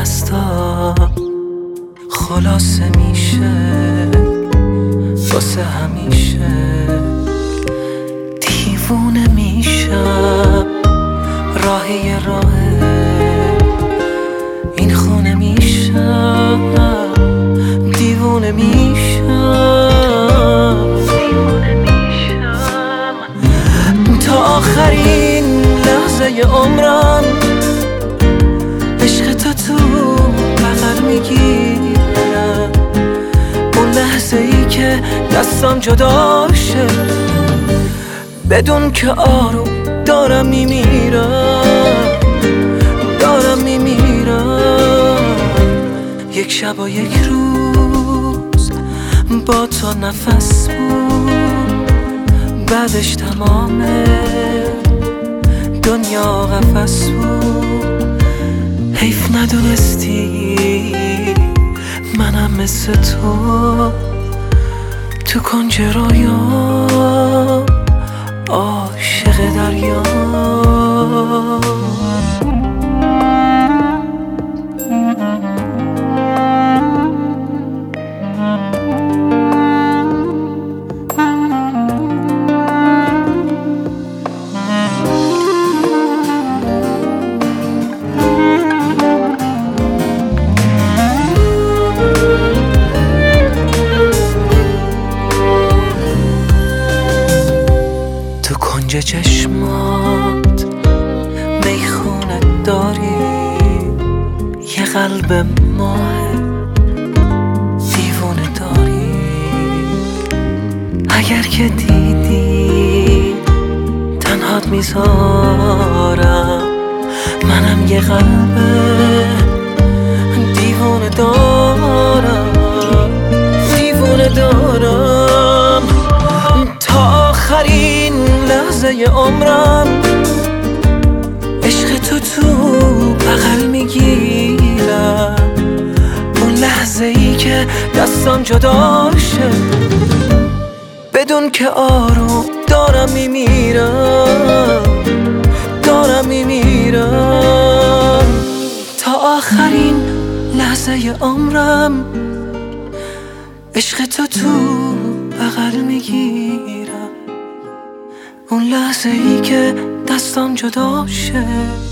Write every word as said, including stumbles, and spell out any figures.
دستا خلاصه میشه واسه همیشه. دیوونه میشم راهی راهه این خونه میشم دیوونه میشم دیوونه میشم تا آخرین لحظه عمرم عشق تو تو بغل میگیرم. اون لحظه ای که دستم جدا شه بدون که آروم دارم میمیرم دارم میمیرم. یک شب و یک روز با تو نفس بود بعدش تمام دنیا قفس بود. حیف ندونستی منم مثل تو تو کنج رویام عاشق دریا. تو کنج چشمات میخونه داری یه قلب ماه دیوونه داری. اگر که دیدی تنهات میذارم منم یه قلب دیوونه دارم دیوونه دارم. تا آخرین لحظه عمرم عشق تو تو بغل میگیرم. اون لحظه ای که دستم جدا شه بدون که آروم دارم میمیرم دارم میمیرم. تا آخرین لحظه عمرم عشق تو تو بغل میگیرم. اون لحظه ای که دستم جدا شه